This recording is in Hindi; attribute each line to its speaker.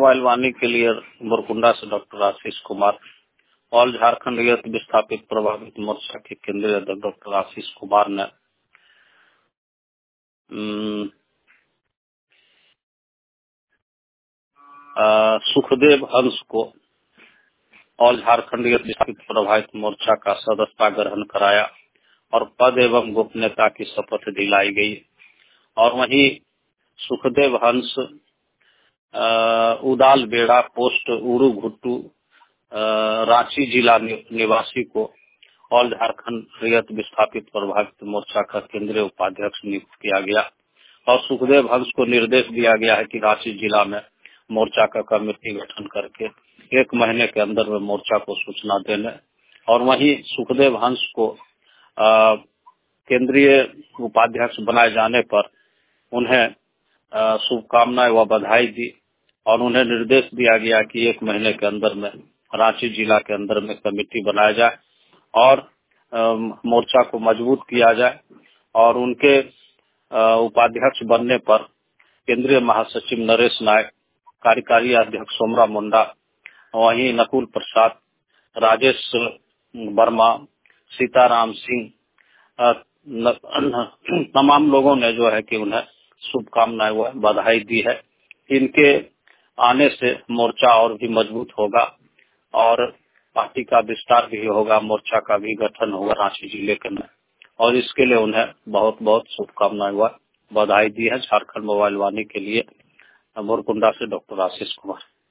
Speaker 1: मोबाइल वाणी के लिए मोरकुंडा से डॉक्टर आशीष कुमार। ऑल झारखंड रियायत विस्थापित प्रभावित मोर्चा के केंद्रीय अध्यक्ष डॉक्टर आशीष कुमार ने सुखदेव हंस को ऑल झारखंड रियायत विस्थापित प्रभावित मोर्चा का सदस्यता ग्रहण कराया और पद एवं गोपनीयता की शपथ दिलाई गई। और वहीं सुखदेव हंस उदाल बेड़ा पोस्ट उड़ू घुट्टू रांची जिला निवासी को ऑल झारखंड रियायत विस्थापित प्रभावित मोर्चा का केंद्रीय उपाध्यक्ष नियुक्त किया गया। और सुखदेव हंस को निर्देश दिया गया है कि रांची जिला में मोर्चा का कमेटी गठन करके 1 महीने के अंदर में मोर्चा को सूचना देने। और वहीं सुखदेव हंस को केंद्रीय उपाध्यक्ष बनाए जाने पर उन्हें शुभकामनाएं व बधाई दी और उन्हें निर्देश दिया गया कि 1 महीने के अंदर में रांची जिला के अंदर में कमेटी बनाया जाए और मोर्चा को मजबूत किया जाए। और उनके उपाध्यक्ष बनने पर केंद्रीय महासचिव नरेश नायक, कार्यकारी अध्यक्ष सोमरा मुंडा, वहीं नकुल प्रसाद, राजेश वर्मा, सीताराम सिंह, तमाम लोगों ने जो है कि उन्हें शुभकामनाएं व बधाई दी है। इनके आने से मोर्चा और भी मजबूत होगा और पार्टी का विस्तार भी होगा, मोर्चा का भी गठन होगा रांची जिले के अंदर। और इसके लिए उन्हें बहुत बहुत शुभकामनाएं व बधाई दी है। झारखंड मोबाइल वाणी के लिए मोरकुंडा से डॉक्टर आशीष कुमार।